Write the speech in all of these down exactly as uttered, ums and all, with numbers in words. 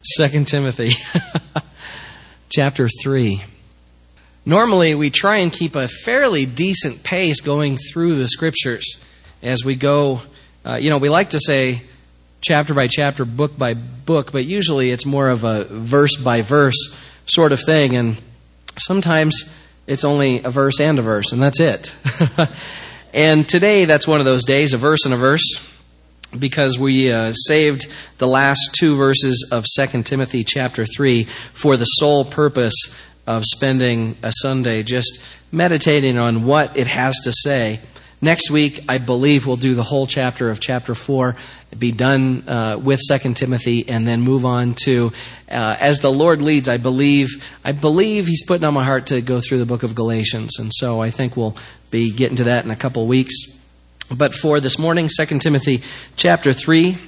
Second Timothy chapter three. Normally, we try and keep a fairly decent pace going through the Scriptures as we go. Uh, you know, we like to say chapter by chapter, book by book, but usually it's more of a verse by verse sort of thing, and sometimes it's only a verse and a verse, and that's it. And today, that's one of those days, a verse and a verse, because we uh, saved the last two verses of Second Timothy chapter three for the sole purpose of spending a Sunday just meditating on what it has to say. Next week, I believe we'll do the whole chapter of chapter four, be done uh, with Second Timothy, and then move on to, uh, as the Lord leads, I believe, I believe He's putting on my heart to go through the book of Galatians, and so I think we'll be getting to that in a couple of weeks. But for this morning, Second Timothy chapter three,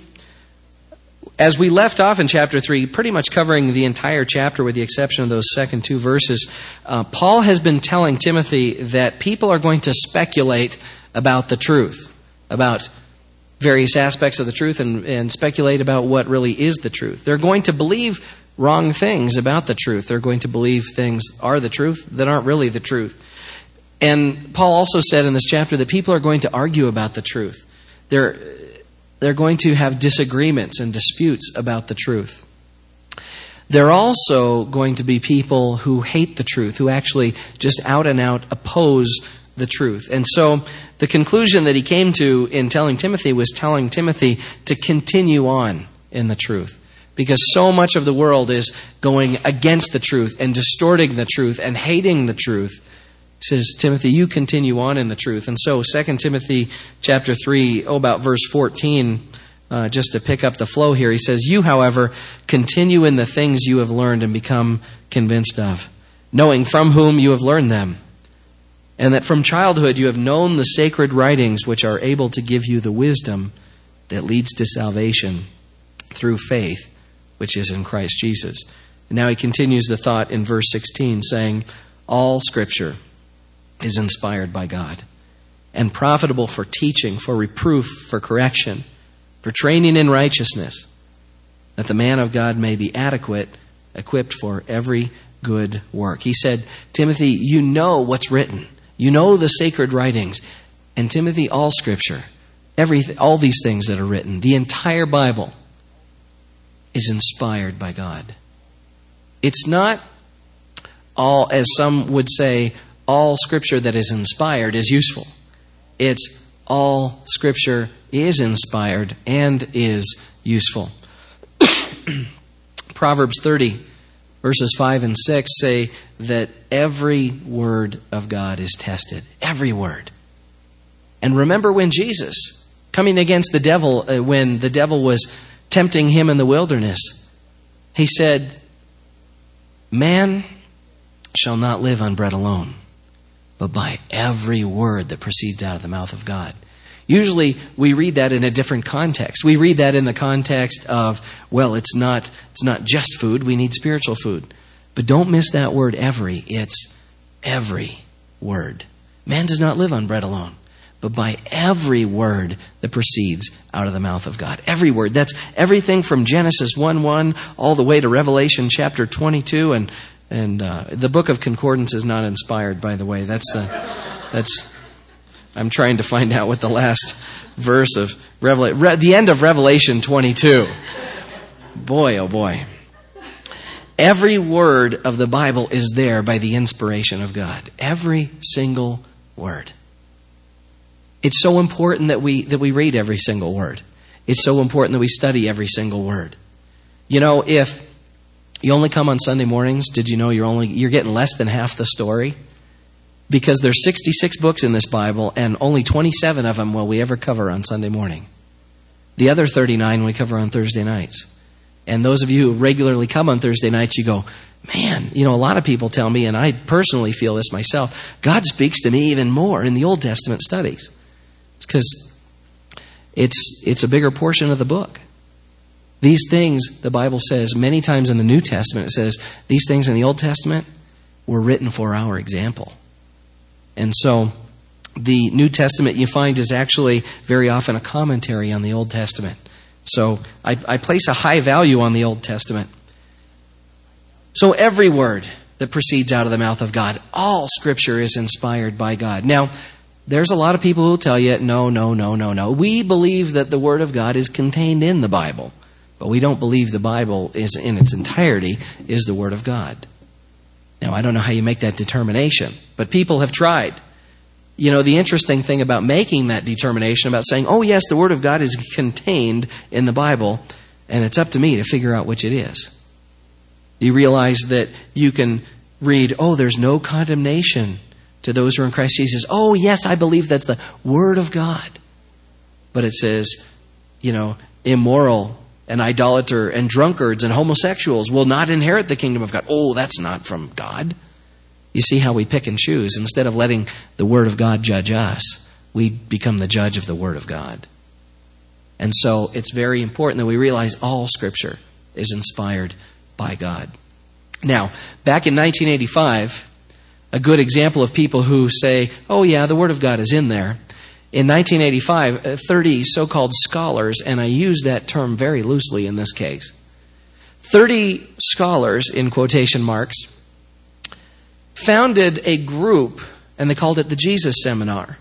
as we left off in chapter three, pretty much covering the entire chapter with the exception of those second two verses, uh, Paul has been telling Timothy that people are going to speculate about the truth, about various aspects of the truth, and, and speculate about what really is the truth. They're going to believe wrong things about the truth. They're going to believe things are the truth that aren't really the truth. And Paul also said in this chapter that people are going to argue about the truth. They're, they're going to have disagreements and disputes about the truth. They're also going to be people who hate the truth, who actually just out and out oppose the truth. And so the conclusion that he came to in telling Timothy was telling Timothy to continue on in the truth. Because so much of the world is going against the truth and distorting the truth and hating the truth. He says, Timothy, you continue on in the truth. And so Second Timothy chapter three, oh, about verse fourteen, uh, just to pick up the flow here, he says, you, however, continue in the things you have learned and become convinced of, knowing from whom you have learned them, and that from childhood you have known the sacred writings which are able to give you the wisdom that leads to salvation through faith, which is in Christ Jesus. And now he continues the thought in verse sixteen, saying, all Scripture is inspired by God and profitable for teaching, for reproof, for correction, for training in righteousness, that the man of God may be adequate, equipped for every good work. He said, Timothy, you know what's written. You know the sacred writings. And Timothy, all Scripture, everything, all these things that are written, the entire Bible is inspired by God. It's not all, as some would say, all Scripture that is inspired is useful. It's all Scripture is inspired and is useful. Proverbs thirty, verses five and six say that every word of God is tested. Every word. And remember when Jesus, coming against the devil, uh, when the devil was tempting him in the wilderness, he said, man shall not live on bread alone, but by every word that proceeds out of the mouth of God. Usually we read that in a different context. We read that in the context of, well, it's not it's not just food, we need spiritual food. But don't miss that word every. It's every word. Man does not live on bread alone, but by every word that proceeds out of the mouth of God. Every word. That's everything from Genesis one one all the way to Revelation chapter twenty-two. And and uh, the book of Concordance is not inspired, by the way. That's the that's. I'm trying to find out what the last verse of Revelation, Re, the end of Revelation twenty-two. Boy, oh boy. Every word of the Bible is there by the inspiration of God. Every single word. It's so important that we that we read every single word. It's so important that we study every single word. You know, if you only come on Sunday mornings, did you know you're only you're getting less than half the story? Because there's sixty-six books in this Bible, and only twenty-seven of them will we ever cover on Sunday morning. The other thirty-nine we cover on Thursday nights. And those of you who regularly come on Thursday nights, you go, man, you know, a lot of people tell me, and I personally feel this myself, God speaks to me even more in the Old Testament studies. It's because it's it's a bigger portion of the book. These things, the Bible says many times in the New Testament, it says these things in the Old Testament were written for our example. And so the New Testament, you find, is actually very often a commentary on the Old Testament. So I, I place a high value on the Old Testament. So every word that proceeds out of the mouth of God, all Scripture is inspired by God. Now, there's a lot of people who will tell you, no, no, no, no, no. We believe that the Word of God is contained in the Bible, but we don't believe the Bible is in its entirety is the Word of God. Now, I don't know how you make that determination, but people have tried. You know, the interesting thing about making that determination, about saying, oh yes, the Word of God is contained in the Bible, and it's up to me to figure out which it is. Do you realize that you can read, oh, there's no condemnation to those who are in Christ Jesus. Oh, yes, I believe that's the Word of God. But it says, you know, immoral and idolater and drunkards and homosexuals will not inherit the kingdom of God. Oh, that's not from God. You see how we pick and choose. Instead of letting the Word of God judge us, we become the judge of the Word of God. And so it's very important that we realize all Scripture is inspired by God. Now, back in nineteen eighty-five, a good example of people who say, oh yeah, the Word of God is in there. In nineteen eighty-five, thirty so-called scholars, and I use that term very loosely in this case, thirty scholars, in quotation marks, founded a group, and they called it the Jesus Seminar.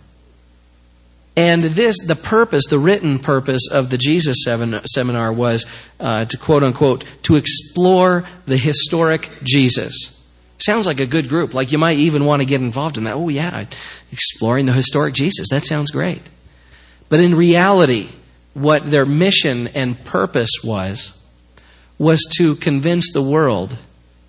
And this, the purpose, the written purpose of the Jesus Seminar was uh, to quote unquote, to explore the historic Jesus. Sounds like a good group. Like you might even want to get involved in that. Oh yeah, exploring the historic Jesus. That sounds great. But in reality, what their mission and purpose was, was to convince the world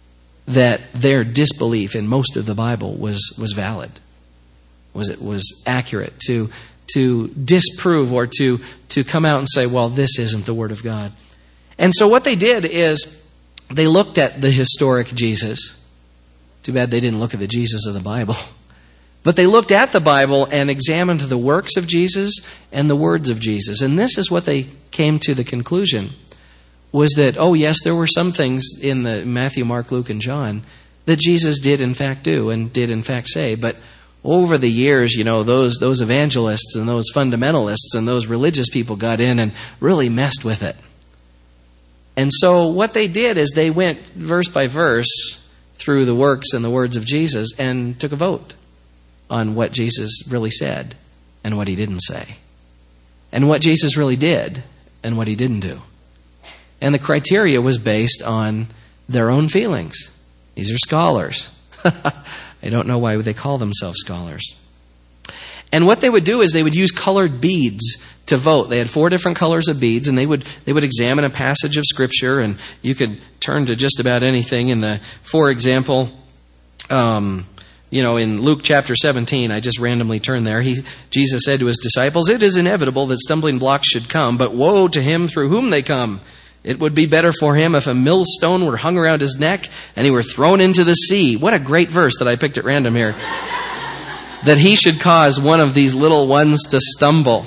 that their disbelief in most of the Bible was, was valid. Was it was accurate. To to disprove or to, to come out and say, well, this isn't the Word of God. And so what they did is they looked at the historic Jesus. Too bad they didn't look at the Jesus of the Bible. But they looked at the Bible and examined the works of Jesus and the words of Jesus. And this is what they came to the conclusion, was that, oh yes, there were some things in the Matthew, Mark, Luke, and John that Jesus did in fact do and did in fact say. But over the years, you know, those those evangelists and those fundamentalists and those religious people got in and really messed with it. And so what they did is they went verse by verse through the works and the words of Jesus and took a vote on what Jesus really said and what he didn't say. And what Jesus really did and what he didn't do. And the criteria was based on their own feelings. These are scholars. I don't know why they call themselves scholars. And what they would do is they would use colored beads to vote. They had four different colors of beads, and they would they would examine a passage of Scripture, and you could turn to just about anything. In the, for example, um, you know, in Luke chapter seventeen, I just randomly turned there. He, Jesus said to his disciples, "It is inevitable that stumbling blocks should come, but woe to him through whom they come. It would be better for him if a millstone were hung around his neck and he were thrown into the sea." What a great verse that I picked at random here. That he should cause one of these little ones to stumble.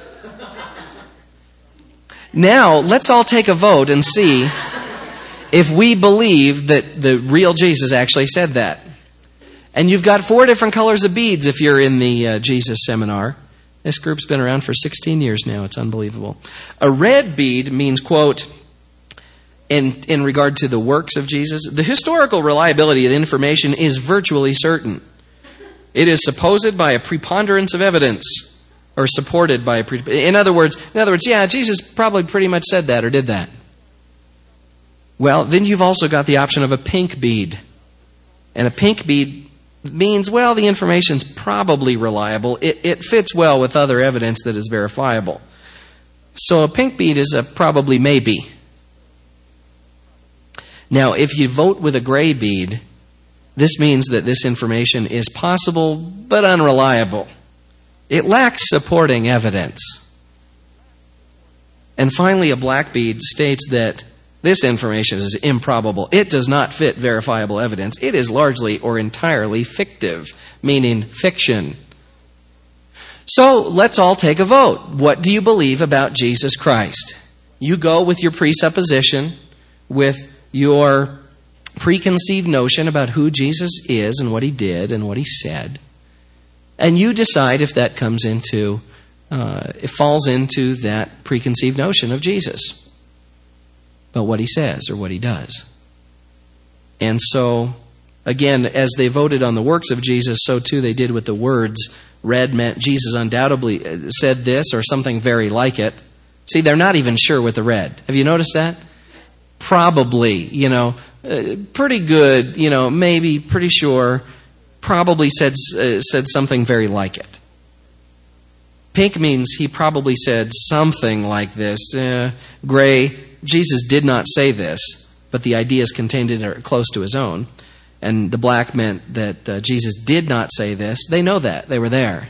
Now, let's all take a vote and see if we believe that the real Jesus actually said that. And you've got four different colors of beads if you're in the uh, Jesus Seminar. This group's been around for sixteen years now. It's unbelievable. A red bead means, quote, in, in regard to the works of Jesus, the historical reliability of the information is virtually certain. It is supposed by a preponderance of evidence, or supported by a pre- in other words, in other words, yeah, Jesus probably pretty much said that or did that. Well, then you've also got the option of a pink bead. And a pink bead means, well, the information's probably reliable. It, it fits well with other evidence that is verifiable. So a pink bead is a probably maybe. Now, if you vote with a gray bead, this means that this information is possible but unreliable. It lacks supporting evidence. And finally, a black bead states that this information is improbable. It does not fit verifiable evidence. It is largely or entirely fictive, meaning fiction. So let's all take a vote. What do you believe about Jesus Christ? You go with your presupposition, with your preconceived notion about who Jesus is and what he did and what he said. And you decide if that comes into, uh, it falls into that preconceived notion of Jesus, but what he says or what he does. And so, again, as they voted on the works of Jesus, so too they did with the words. Red meant Jesus undoubtedly said this or something very like it. See, they're not even sure with the red. Have you noticed that? Probably, you know, uh, pretty good, you know, maybe, pretty sure, probably said uh, said something very like it. Pink means he probably said something like this. Uh, gray, Jesus did not say this, but the ideas contained in it are close to his own. And the black meant that uh, Jesus did not say this. They know that. They were there.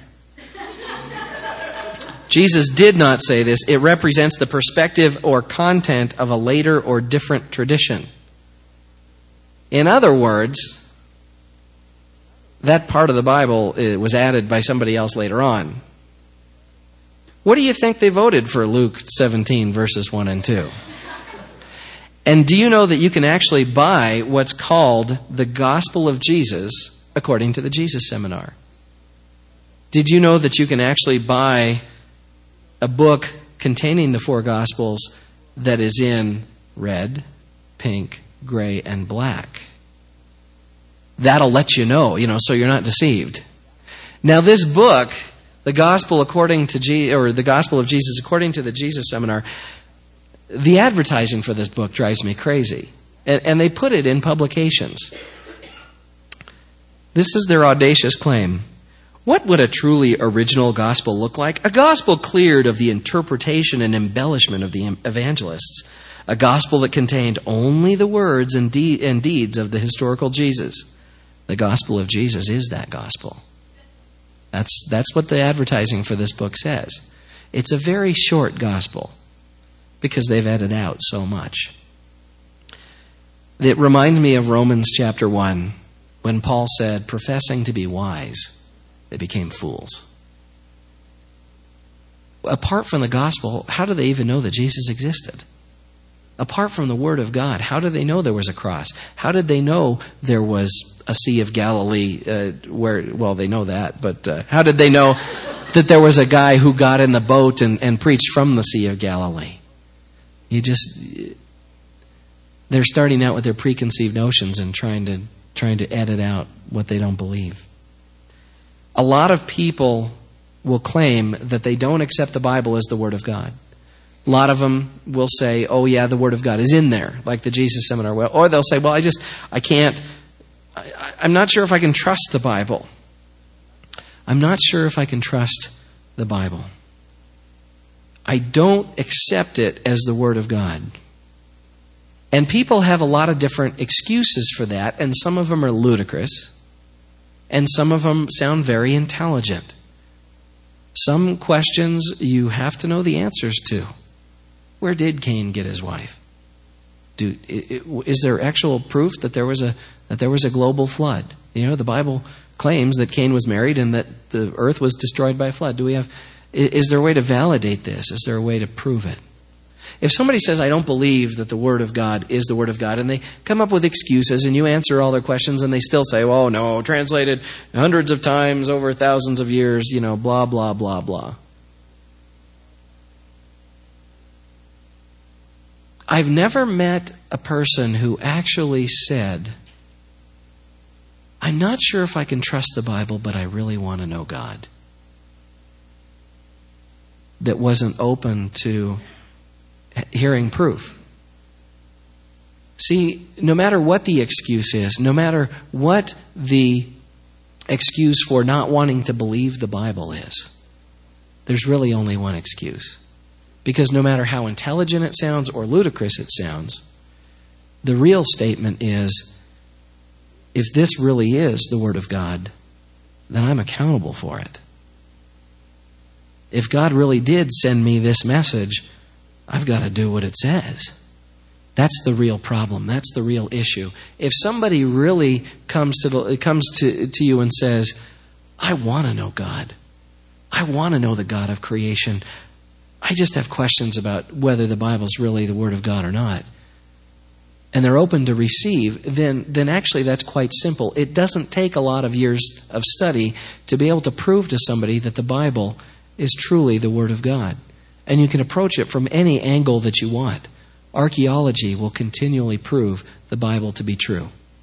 Jesus did not say this. It represents the perspective or content of a later or different tradition. In other words, that part of the Bible was added by somebody else later on. What do you think they voted for Luke seventeen, verses one and two? And do you know that you can actually buy what's called the Gospel of Jesus according to the Jesus Seminar? Did you know that you can actually buy a book containing the four Gospels that is in red, pink, gray, and black? That'll let you know, you know, so you're not deceived. Now, this book, the Gospel according to Je- or the Gospel of Jesus according to the Jesus Seminar, the advertising for this book drives me crazy. And, and they put it in publications. This is their audacious claim. What would a truly original gospel look like? A gospel cleared of the interpretation and embellishment of the evangelists. A gospel that contained only the words and, de- and deeds of the historical Jesus. The gospel of Jesus is that gospel. That's, that's what the advertising for this book says. It's a very short gospel because they've edited out so much. It reminds me of Romans chapter one when Paul said, professing to be wise, they became fools. Apart from the gospel, how do they even know that Jesus existed? Apart from the Word of God, how did they know there was a cross? How did they know there was a Sea of Galilee? Uh, where, well, they know that, but uh, how did they know that there was a guy who got in the boat and, and preached from the Sea of Galilee? You just, they're starting out with their preconceived notions and trying to trying to edit out what they don't believe. A lot of people will claim that they don't accept the Bible as the Word of God. A lot of them will say, oh yeah, the Word of God is in there, like the Jesus Seminar will. Or they'll say, well, I just, I can't, I, I'm not sure if I can trust the Bible. I'm not sure if I can trust the Bible. I don't accept it as the Word of God. And people have a lot of different excuses for that, and some of them are ludicrous, and some of them sound very intelligent. Some questions you have to know the answers to. Where did Cain get his wife? Do, is there actual proof that there was a that there was a global flood? You know, the Bible claims that Cain was married and that the earth was destroyed by a flood. Do we have? Is there a way to validate this? Is there a way to prove it? If somebody says, I don't believe that the Word of God is the Word of God, and they come up with excuses, and you answer all their questions, and they still say, oh, no, translated hundreds of times over thousands of years, you know, blah, blah, blah, blah. I've never met a person who actually said, I'm not sure if I can trust the Bible, but I really want to know God. That wasn't open to hearing proof. See, no matter what the excuse is, no matter what the excuse for not wanting to believe the Bible is, there's really only one excuse. Because no matter how intelligent it sounds or ludicrous it sounds, the real statement is, if this really is the Word of God, then I'm accountable for it. If God really did send me this message, I've got to do what it says. That's the real problem. That's the real issue. If somebody really comes to the, comes to, to you and says, I want to know God. I want to know the God of creation. I just have questions about whether the Bible is really the Word of God or not. And they're open to receive, then, then actually that's quite simple. It doesn't take a lot of years of study to be able to prove to somebody that the Bible is truly the Word of God. And you can approach it from any angle that you want. Archaeology will continually prove the Bible to be true.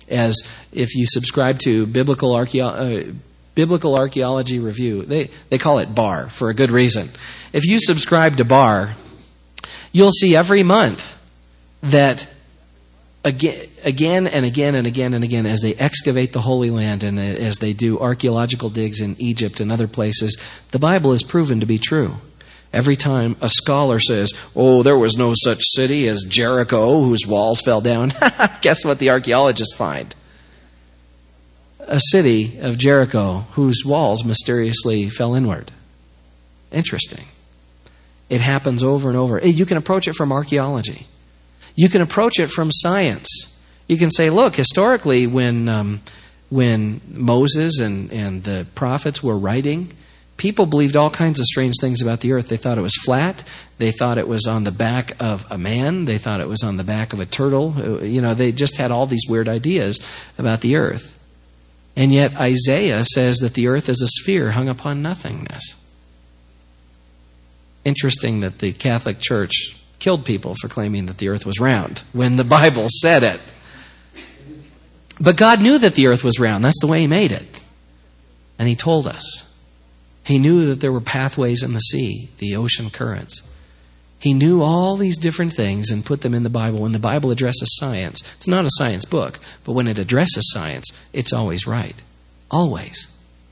as if you subscribe to Biblical Archeo- uh, Biblical Archaeology Review, they, they call it BAR for a good reason. If you subscribe to BAR, you'll see every month that again, again and again and again and again, as they excavate the Holy Land and as they do archaeological digs in Egypt and other places, the Bible is proven to be true. Every time a scholar says, oh, there was no such city as Jericho whose walls fell down, guess what the archaeologists find? A city of Jericho whose walls mysteriously fell inward. Interesting. It happens over and over. You can approach it from archaeology. You can approach it from science. You can say, look, historically when um, when Moses and, and the prophets were writing, people believed all kinds of strange things about the earth. They thought it was flat. They thought it was on the back of a man. They thought it was on the back of a turtle. You know, they just had all these weird ideas about the earth. And yet Isaiah says that the earth is a sphere hung upon nothingness. Interesting that the Catholic Church killed people for claiming that the earth was round when the Bible said it. But God knew that the earth was round. That's the way He made it. And He told us. He knew that there were pathways in the sea, the ocean currents. He knew all these different things and put them in the Bible. When the Bible addresses science, it's not a science book, but when it addresses science, it's always right. Always.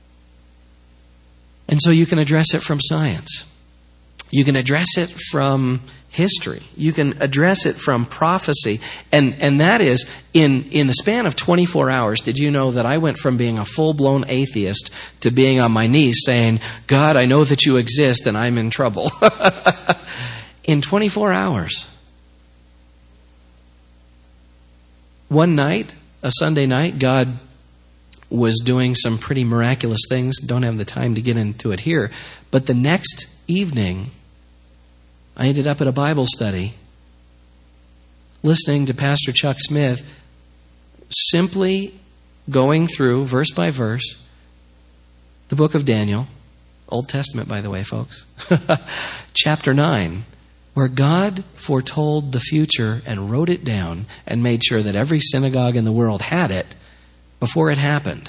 And so you can address it from science. You can address it from history. You can address it from prophecy. And and that is, in, in the span of twenty-four hours, did you know that I went from being a full-blown atheist to being on my knees saying, God, I know that you exist and I'm in trouble. In twenty-four hours. One night, a Sunday night, God was doing some pretty miraculous things. Don't have the time to get into it here. But the next evening, I ended up at a Bible study listening to Pastor Chuck Smith simply going through, verse by verse, the book of Daniel, Old Testament, by the way, folks, chapter nine, where God foretold the future and wrote it down and made sure that every synagogue in the world had it before it happened.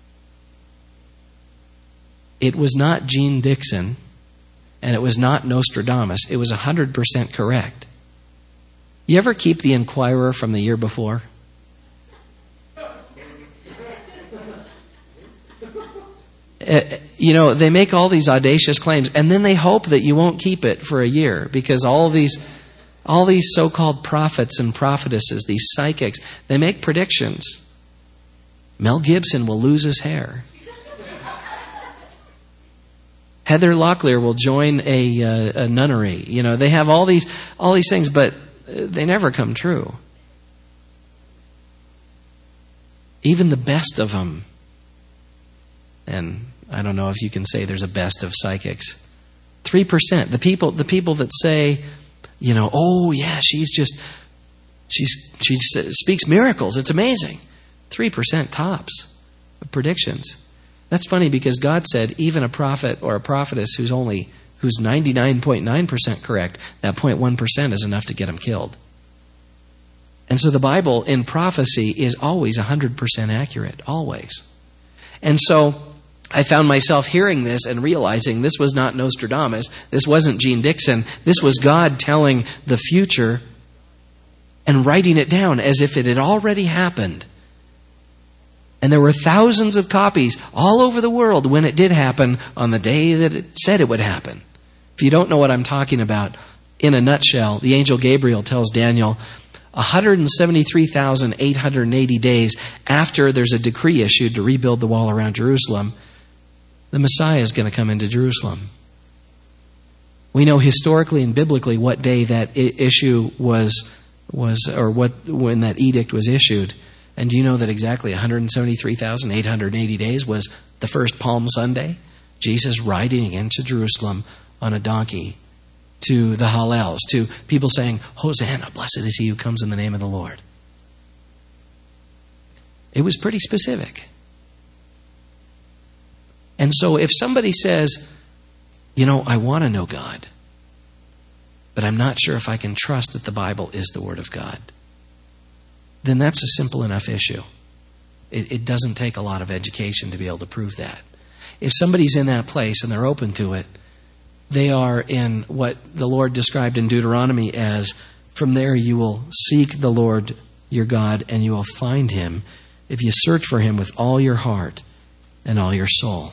It was not Gene Dixon, and it was not Nostradamus. It was one hundred percent correct. You ever keep the Inquirer from the year before? Uh, you know, they make all these audacious claims, and then they hope that you won't keep it for a year, because all these all these so-called prophets and prophetesses, these psychics, they make predictions. Mel Gibson will lose his hair. Heather Locklear will join a, uh, a nunnery. You know, they have all these all these things, but they never come true. Even the best of them. And I don't know if you can say there's a best of psychics. Three percent. The people, the people that say, you know, oh yeah, she's just, she's she speaks miracles. It's amazing. Three percent tops of predictions. That's funny because God said even a prophet or a prophetess who's only who's ninety-nine point nine percent correct, that zero point one percent is enough to get them killed. And so the Bible in prophecy is always one hundred percent accurate, always. And so I found myself hearing this and realizing this was not Nostradamus, this wasn't Gene Dixon, this was God telling the future and writing it down as if it had already happened. And there were thousands of copies all over the world when it did happen on the day that it said it would happen. If you don't know what I'm talking about, in a nutshell, the angel Gabriel tells Daniel one hundred seventy-three thousand eight hundred eighty days after there's a decree issued to rebuild the wall around Jerusalem, the Messiah is going to come into Jerusalem. We know historically and biblically what day that issue was, was or what when that edict was issued. And do you know that exactly one hundred seventy-three thousand eight hundred eighty days was the first Palm Sunday? Jesus riding into Jerusalem on a donkey to the Hallels, to people saying, Hosanna, blessed is he who comes in the name of the Lord. It was pretty specific. And so if somebody says, you know, I want to know God, but I'm not sure if I can trust that the Bible is the Word of God, then that's a simple enough issue. It, it doesn't take a lot of education to be able to prove that. If somebody's in that place and they're open to it, they are in what the Lord described in Deuteronomy as, from there you will seek the Lord your God and you will find him if you search for him with all your heart and all your soul.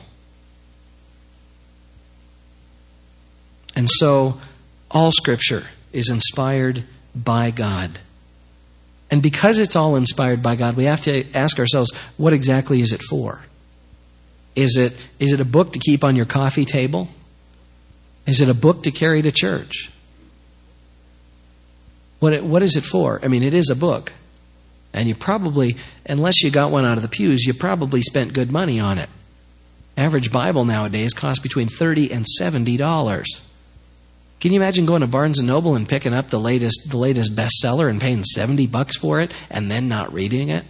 And so, all Scripture is inspired by God. And because it's all inspired by God, we have to ask ourselves, what exactly is it for? Is it, is it a book to keep on your coffee table? Is it a book to carry to church? What, it, what is it for? I mean, it is a book. And you probably, unless you got one out of the pews, you probably spent good money on it. Average Bible nowadays costs between thirty dollars and seventy dollars. Can you imagine going to Barnes and Noble and picking up the latest the latest bestseller and paying seventy bucks for it and then not reading it?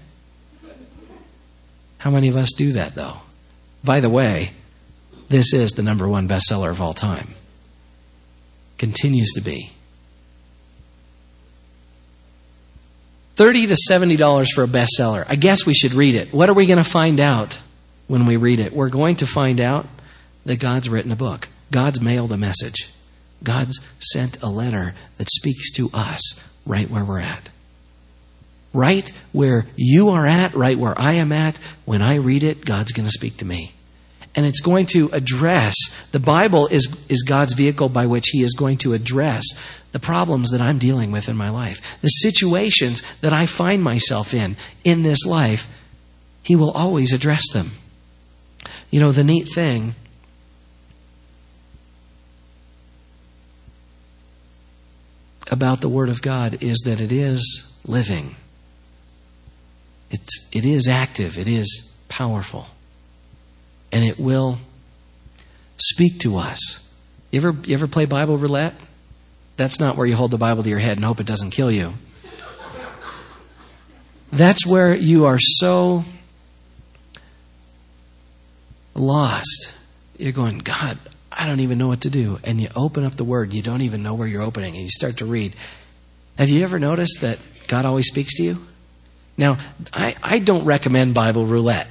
How many of us do that, though? By the way, this is the number one bestseller of all time. Continues to be. thirty to seventy dollars for a bestseller. I guess we should read it. What are we going to find out when we read it? We're going to find out that God's written a book. God's mailed a message. God's sent a letter that speaks to us right where we're at. Right where you are at, right where I am at, when I read it, God's going to speak to me. And it's going to address, the Bible is, is God's vehicle by which he is going to address the problems that I'm dealing with in my life. The situations that I find myself in, in this life, he will always address them. You know, the neat thing about the Word of God is that it is living. It's, it is active. It is powerful. And it will speak to us. You ever, you ever play Bible roulette? That's not where you hold the Bible to your head and hope it doesn't kill you. That's where you are so lost. You're going, God, I don't even know what to do. And you open up the Word. You don't even know where you're opening. And you start to read. Have you ever noticed that God always speaks to you? Now, I, I don't recommend Bible roulette.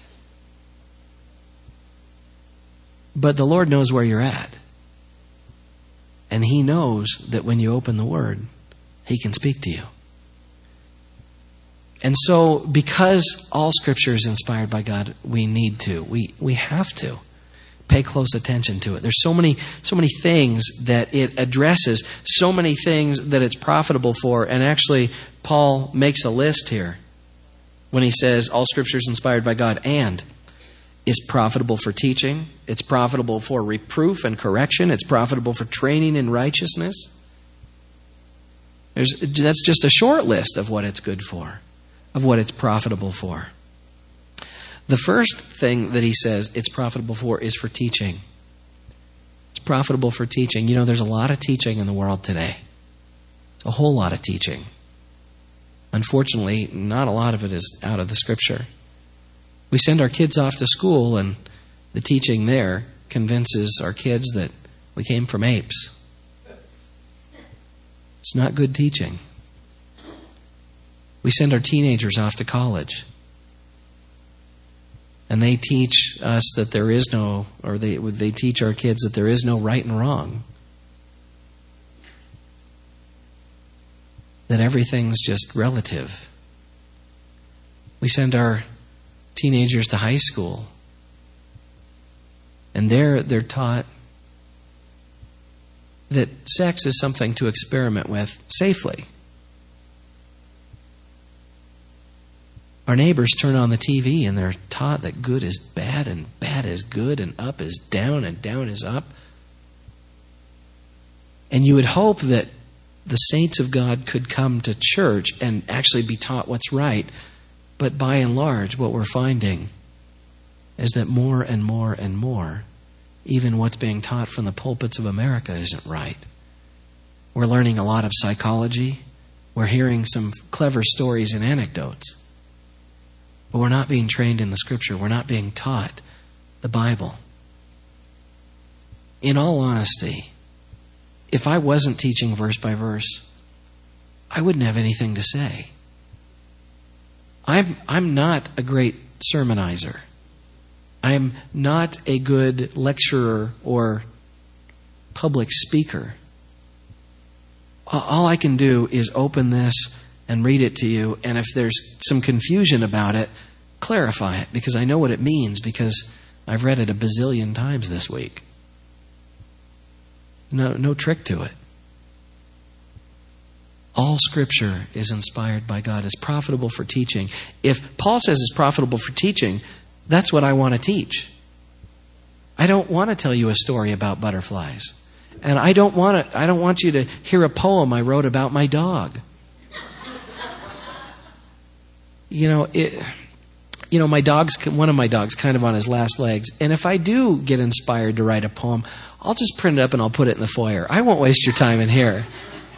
But the Lord knows where you're at. And he knows that when you open the Word, he can speak to you. And so, because all Scripture is inspired by God, we need to. We we have to pay close attention to it. There's so many so many things that it addresses, so many things that it's profitable for. And actually, Paul makes a list here when he says all Scripture is inspired by God and is profitable for teaching. It's profitable for reproof and correction. It's profitable for training in righteousness. There's, that's just a short list of what it's good for, of what it's profitable for. The first thing that he says it's profitable for is for teaching. It's profitable for teaching. You know, there's a lot of teaching in the world today. A whole lot of teaching. Unfortunately, not a lot of it is out of the Scripture. We send our kids off to school, and the teaching there convinces our kids that we came from apes. It's not good teaching. We send our teenagers off to college, and they teach us that there is no, or they they teach our kids that there is no right and wrong. That everything's just relative. We send our teenagers to high school, and there they're taught that sex is something to experiment with safely. Our neighbors turn on the T V and they're taught that good is bad and bad is good and up is down and down is up. And you would hope that the saints of God could come to church and actually be taught what's right. But by and large, what we're finding is that more and more and more, even what's being taught from the pulpits of America isn't right. We're learning a lot of psychology. We're hearing some clever stories and anecdotes. But we're not being trained in the Scripture. We're not being taught the Bible. In all honesty, if I wasn't teaching verse by verse, I wouldn't have anything to say. I'm, I'm not a great sermonizer. I'm not a good lecturer or public speaker. All I can do is open this and read it to you, and if there's some confusion about it, clarify it, because I know what it means, because I've read it a bazillion times this week. No, no trick to it. All Scripture is inspired by God. It's profitable for teaching. If Paul says it's profitable for teaching, that's what I want to teach. I don't want to tell you a story about butterflies. And I don't want to, I don't want you to hear a poem I wrote about my dog. You know, it, you know, my dog's, one of my dogs kind of on his last legs. And if I do get inspired to write a poem, I'll just print it up and I'll put it in the foyer. I won't waste your time in here.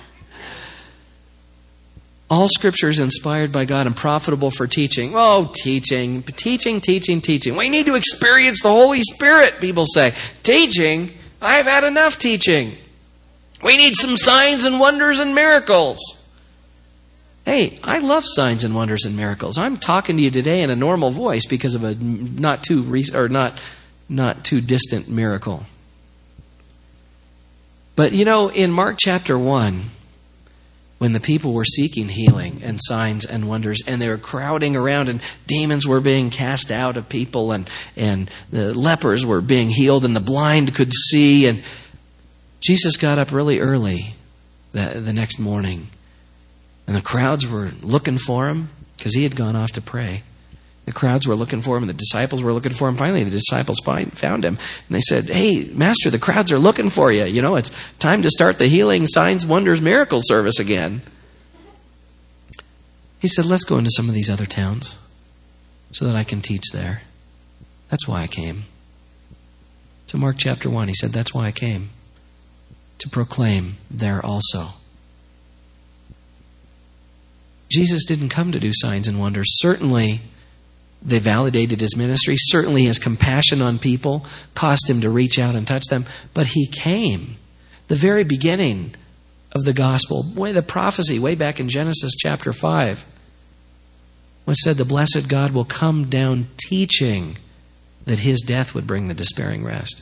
All Scripture is inspired by God and profitable for teaching. Oh, teaching, teaching, teaching, teaching. We need to experience the Holy Spirit, people say. Teaching? I've had enough teaching. We need some signs and wonders and miracles. Hey, I love signs and wonders and miracles. I'm talking to you today in a normal voice because of a not too re- or not not too distant miracle. But you know, in Mark chapter one, when the people were seeking healing and signs and wonders, and they were crowding around, and demons were being cast out of people, and, and the lepers were being healed, and the blind could see, and Jesus got up really early the, the next morning, and the crowds were looking for him because he had gone off to pray. The crowds were looking for him, and the disciples were looking for him. Finally, the disciples find, found him, and they said, "Hey, Master, the crowds are looking for you. You know, it's time to start the healing, signs, wonders, miracle service again." He said, "Let's go into some of these other towns so that I can teach there. That's why I came." To Mark chapter one, he said, "That's why I came, to proclaim there also." Jesus didn't come to do signs and wonders. Certainly, they validated his ministry. Certainly his compassion on people caused him to reach out and touch them. But he came. The very beginning of the gospel, way the prophecy way back in Genesis chapter five, when it said the blessed God will come down teaching that his death would bring the despairing rest.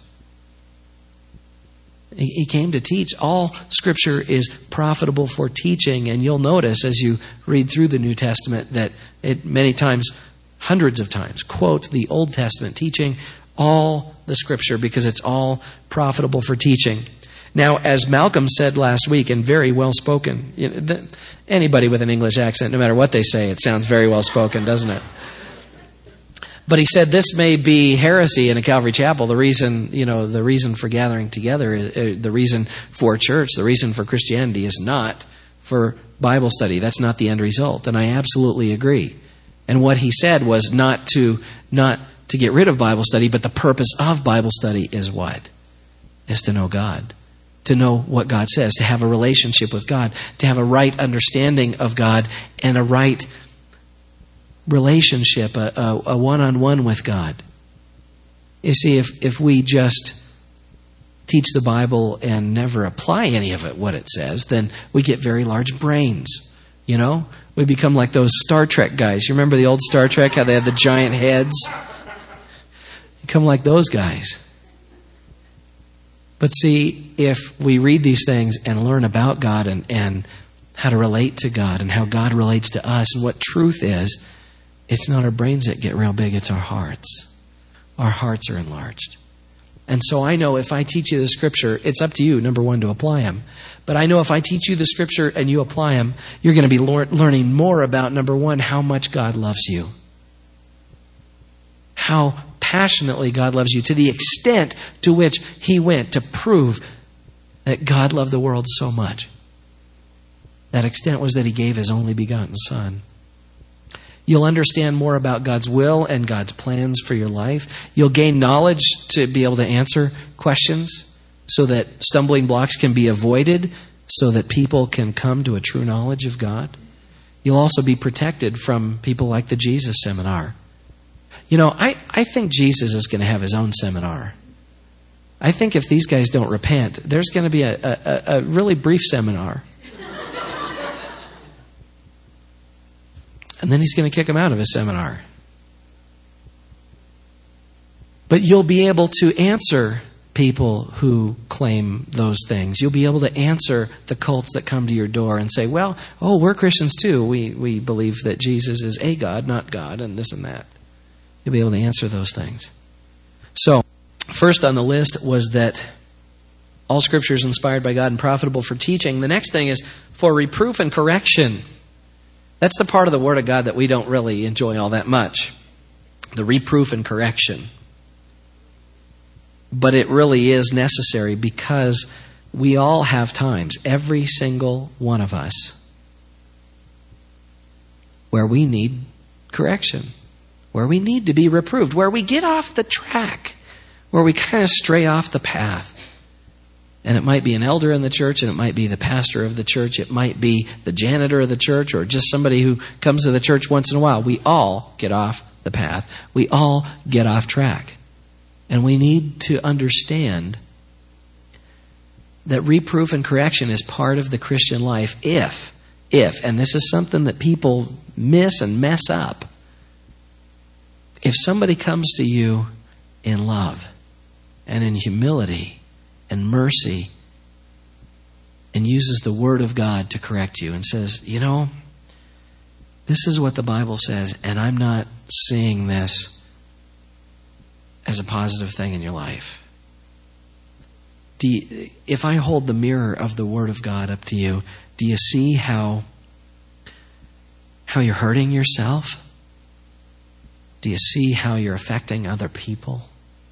He came to teach. All Scripture is profitable for teaching. And you'll notice as you read through the New Testament that it many times, hundreds of times, quotes the Old Testament teaching, all the Scripture, because it's all profitable for teaching. Now, as Malcolm said last week, and very well spoken, you know, the, anybody with an English accent, no matter what they say, it sounds very well spoken, doesn't it? But he said this may be heresy in a Calvary Chapel. The reason, you know, the reason for gathering together, uh, the reason for church, the reason for Christianity is not for Bible study. That's not the end result. And I absolutely agree. And what he said was not to not to get rid of Bible study, but the purpose of Bible study is what? Is to know God. To know what God says, to have a relationship with God, to have a right understanding of God and a right relationship, a, a, a one-on-one with God. You see, if, if we just teach the Bible and never apply any of it, what it says, then we get very large brains, you know? We become like those Star Trek guys. You remember the old Star Trek, how they had the giant heads? Become like those guys. But see, if we read these things and learn about God and, and how to relate to God and how God relates to us and what truth is, it's not our brains that get real big, it's our hearts. Our hearts are enlarged. And so I know if I teach you the Scripture, it's up to you, number one, to apply them. But I know if I teach you the Scripture and you apply them, you're going to be learning more about, number one, how much God loves you. How passionately God loves you, to the extent to which He went to prove that God loved the world so much. That extent was that He gave His only begotten Son. You'll understand more about God's will and God's plans for your life. You'll gain knowledge to be able to answer questions so that stumbling blocks can be avoided, so that people can come to a true knowledge of God. You'll also be protected from people like the Jesus Seminar. You know, I, I think Jesus is going to have his own seminar. I think if these guys don't repent, there's going to be a, a, a really brief seminar. And then he's going to kick him out of his seminar. But you'll be able to answer people who claim those things. You'll be able to answer the cults that come to your door and say, well, oh, we're Christians too. We we believe that Jesus is a God, not God, and this and that. You'll be able to answer those things. So, first on the list was that all Scripture is inspired by God and profitable for teaching. The next thing is for reproof and correction. That's the part of the Word of God that we don't really enjoy all that much. The reproof and correction. But it really is necessary because we all have times, every single one of us, where we need correction, where we need to be reproved, where we get off the track, where we kind of stray off the path. And it might be an elder in the church, and it might be the pastor of the church, it might be the janitor of the church, or just somebody who comes to the church once in a while. We all get off the path. We all get off track. And we need to understand that reproof and correction is part of the Christian life if, if, and this is something that people miss and mess up, if somebody comes to you in love and in humility and mercy and uses the Word of God to correct you and says, you know, this is what the Bible says, and I'm not seeing this as a positive thing in your life. Do you, if I hold the mirror of the Word of God up to you, do you see how, how you're hurting yourself? Do you see how you're affecting other people?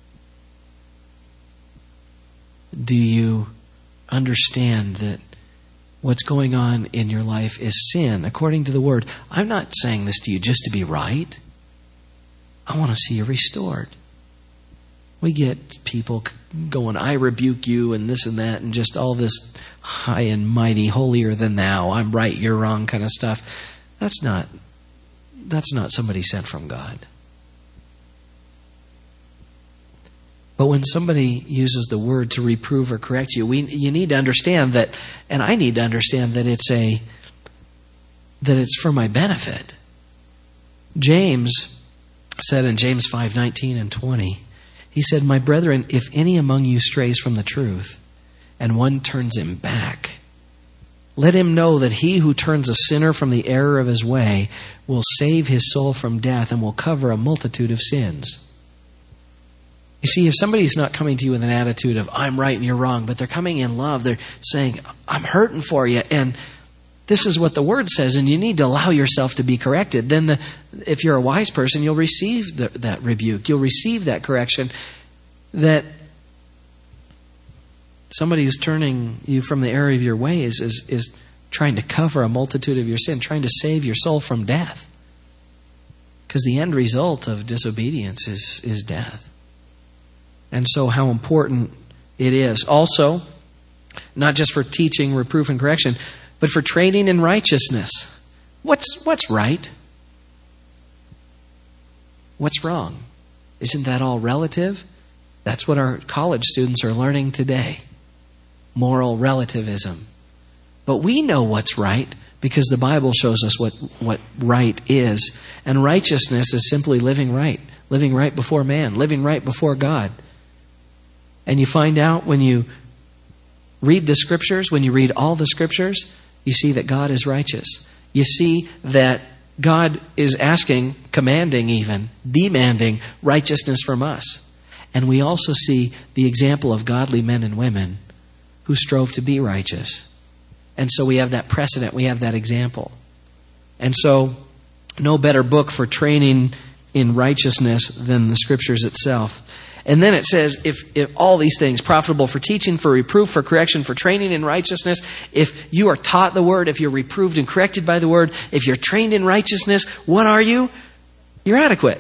Do you understand that what's going on in your life is sin according to the Word? I'm not saying this to you just to be right. I want to see you restored. We get people going, I rebuke you and this and that and just all this high and mighty, holier than thou, I'm right, you're wrong kind of stuff. That's not, that's not somebody sent from God. But when somebody uses the Word to reprove or correct you, we you need to understand that, and I need to understand that it's a that it's for my benefit. James said in James five nineteen and twenty, he said, "My brethren, if any among you strays from the truth, and one turns him back, let him know that he who turns a sinner from the error of his way will save his soul from death and will cover a multitude of sins." You see, if somebody's not coming to you with an attitude of, I'm right and you're wrong, but they're coming in love, they're saying, I'm hurting for you, and this is what the Word says, and you need to allow yourself to be corrected, then the, if you're a wise person, you'll receive the, that rebuke. You'll receive that correction, that somebody who's turning you from the error of your ways is, is trying to cover a multitude of your sin, trying to save your soul from death. Because the end result of disobedience is, is death. And so how important it is. Also, not just for teaching, reproof, and correction, but for training in righteousness. What's what's right? What's wrong? Isn't that all relative? That's what our college students are learning today. Moral relativism. But we know what's right because the Bible shows us what, what right is. And righteousness is simply living right. Living right before man. Living right before God. And you find out when you read the Scriptures, when you read all the Scriptures, you see that God is righteous. You see that God is asking, commanding even, demanding righteousness from us. And we also see the example of godly men and women who strove to be righteous. And so we have that precedent, we have that example. And so, no better book for training in righteousness than the Scriptures itself. And then it says, if, if all these things, profitable for teaching, for reproof, for correction, for training in righteousness, if you are taught the Word, if you're reproved and corrected by the Word, if you're trained in righteousness, what are you? You're adequate.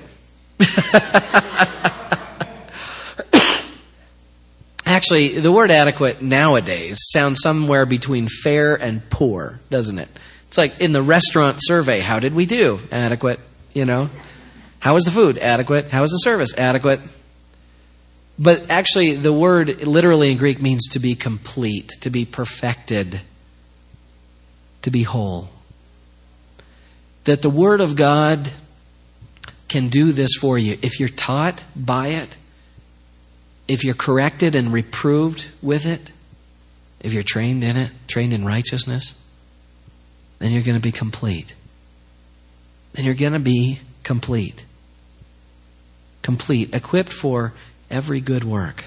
Actually, the word adequate nowadays sounds somewhere between fair and poor, doesn't it? It's like in the restaurant survey, how did we do? Adequate, you know. How was the food? Adequate. How was the service? Adequate. But actually, the word literally in Greek means to be complete, to be perfected, to be whole. that the Word of God can do this for you. If you're taught by it, if you're corrected and reproved with it, if you're trained in it, trained in righteousness, then you're going to be complete. Then you're going to be complete. Complete, equipped for every good work.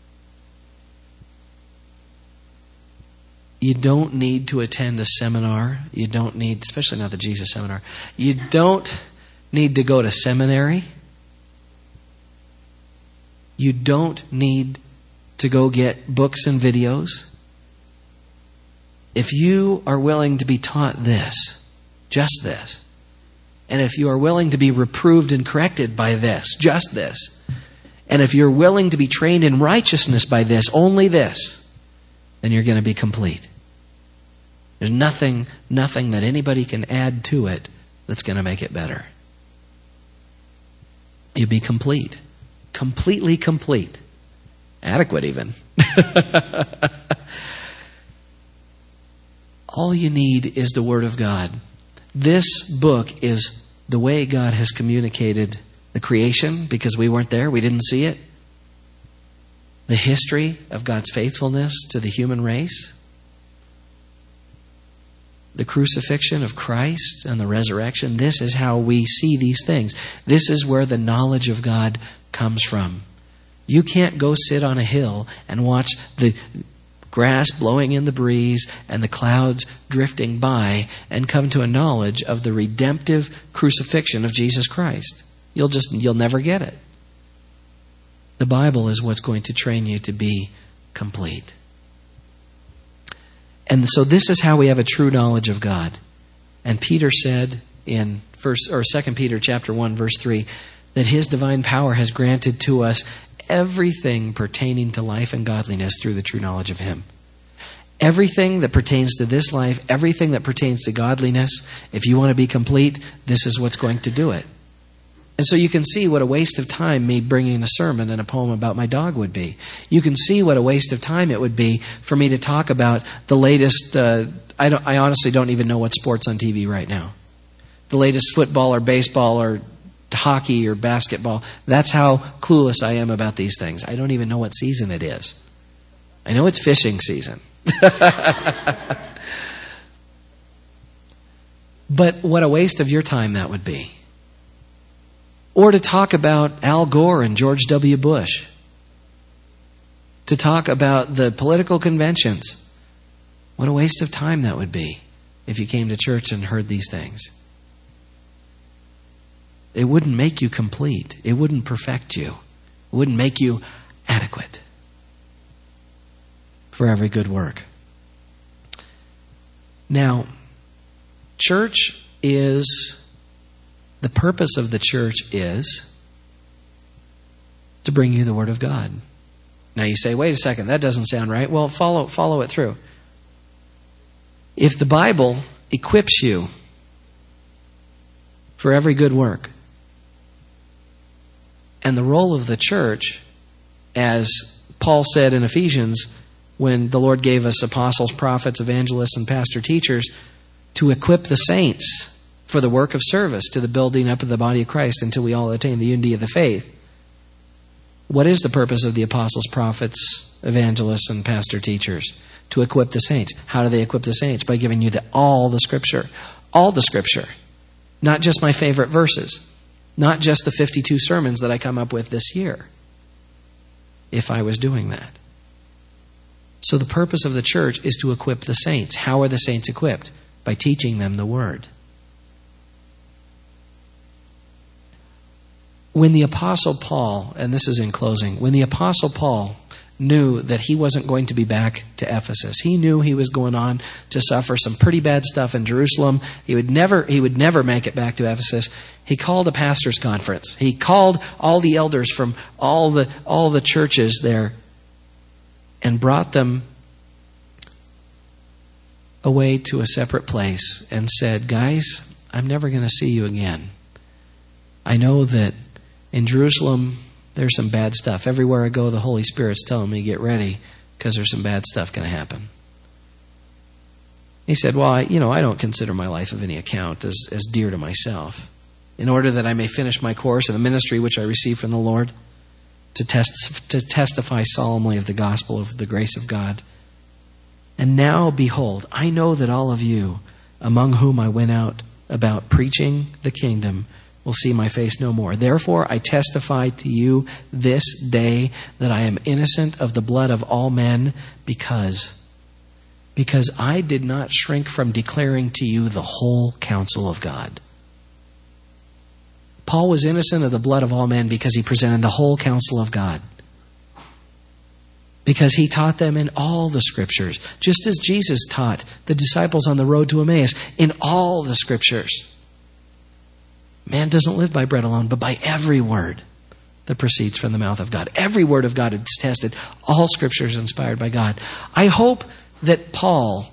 You don't need to attend a seminar. You don't need, especially not the Jesus seminar, you don't need to go to seminary. You don't need to go get books and videos. If you are willing to be taught this, just this, and if you are willing to be reproved and corrected by this, just this, and if you're willing to be trained in righteousness by this, only this, then you're going to be complete. There's nothing, nothing that anybody can add to it that's going to make it better. You'll be complete. Completely complete. Adequate even. All you need is the Word of God. This book is the way God has communicated the creation, because we weren't there, we didn't see it. The history of God's faithfulness to the human race. The crucifixion of Christ and the resurrection. This is how we see these things. This is where the knowledge of God comes from. You can't go sit on a hill and watch the grass blowing in the breeze and the clouds drifting by and come to a knowledge of the redemptive crucifixion of Jesus Christ. You'll just, you'll never get it. The Bible is what's going to train you to be complete. And so this is how we have a true knowledge of God. And Peter said in first or Second Peter chapter one, verse three, that His divine power has granted to us everything pertaining to life and godliness through the true knowledge of Him. Everything that pertains to this life, everything that pertains to godliness, if you want to be complete, this is what's going to do it. And so you can see what a waste of time me bringing a sermon and a poem about my dog would be. You can see what a waste of time it would be for me to talk about the latest, uh, I, don't, I honestly don't even know what sport's on T V right now. The latest football or baseball or hockey or basketball. That's how clueless I am about these things. I don't even know what season it is. I know it's fishing season. But what a waste of your time that would be. Or to talk about Al Gore and George W. Bush. To talk about the political conventions. What a waste of time that would be if you came to church and heard these things. It wouldn't make you complete. It wouldn't perfect you. It wouldn't make you adequate for every good work. Now, church is... The purpose of the church is to bring you the Word of God. Now you say, wait a second, that doesn't sound right. Well, follow follow it through. If the Bible equips you for every good work, and the role of the church, as Paul said in Ephesians, when the Lord gave us apostles, prophets, evangelists, and pastor teachers, to equip the saints for the work of service, to the building up of the body of Christ until we all attain the unity of the faith. What is the purpose of the apostles, prophets, evangelists, and pastor teachers? To equip the saints. How do they equip the saints? By giving you the, all the Scripture. All the Scripture. Not just my favorite verses. Not just the fifty-two sermons that I come up with this year. If I was doing that. So the purpose of the church is to equip the saints. How are the saints equipped? By teaching them the Word. When the Apostle Paul, and this is in closing, when the Apostle Paul knew that he wasn't going to be back to Ephesus, he knew he was going on to suffer some pretty bad stuff in Jerusalem. He would never, he would never make it back to Ephesus. He called a pastor's conference. He called all the elders from all the all the churches there and brought them away to a separate place and said, guys, I'm never going to see you again. I know that in Jerusalem, there's some bad stuff. Everywhere I go, the Holy Spirit's telling me, get ready, because there's some bad stuff going to happen. He said, well, I, you know, I don't consider my life of any account as, as dear to myself, in order that I may finish my course in the ministry which I received from the Lord, to, test, to testify solemnly of the gospel of the grace of God. And now, behold, I know that all of you, among whom I went out about preaching the kingdom, will see my face no more. Therefore, I testify to you this day that I am innocent of the blood of all men, because, because I did not shrink from declaring to you the whole counsel of God. Paul was innocent of the blood of all men because he presented the whole counsel of God. Because he taught them in all the Scriptures, just as Jesus taught the disciples on the road to Emmaus in all the Scriptures. Man doesn't live by bread alone, but by every word that proceeds from the mouth of God. Every word of God is tested. All Scripture is inspired by God. I hope that Paul,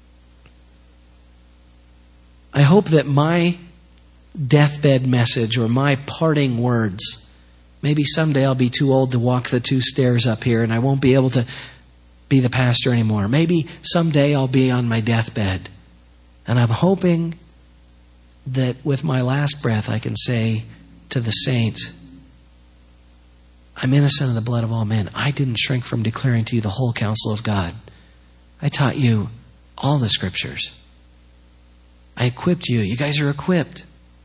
I hope that my deathbed message or my parting words, maybe someday I'll be too old to walk the two stairs up here and I won't be able to be the pastor anymore. Maybe someday I'll be on my deathbed. And I'm hoping that with my last breath I can say to the saints, I'm innocent of the blood of all men. I didn't shrink from declaring to you the whole counsel of God. I taught you all the Scriptures. I equipped you. You guys are equipped.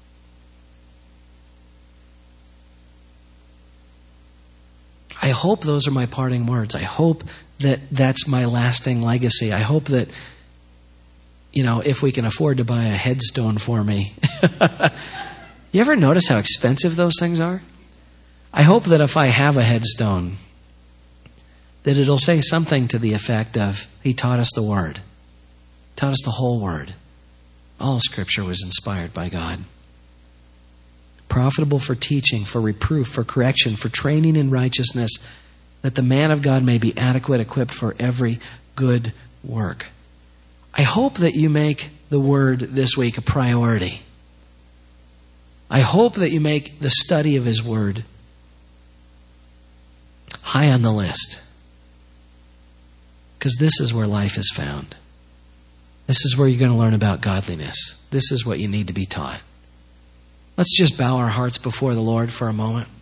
I hope those are my parting words. I hope that that's my lasting legacy. I hope that, you know, if we can afford to buy a headstone for me. You ever notice how expensive those things are? I hope that if I have a headstone, that it'll say something to the effect of, he taught us the Word. Taught us the whole Word. All Scripture was inspired by God. Profitable for teaching, for reproof, for correction, for training in righteousness, that the man of God may be adequate, equipped for every good work. I hope that you make the Word this week a priority. I hope that you make the study of His Word high on the list. Because this is where life is found. This is where you're going to learn about godliness. This is what you need to be taught. Let's just bow our hearts before the Lord for a moment.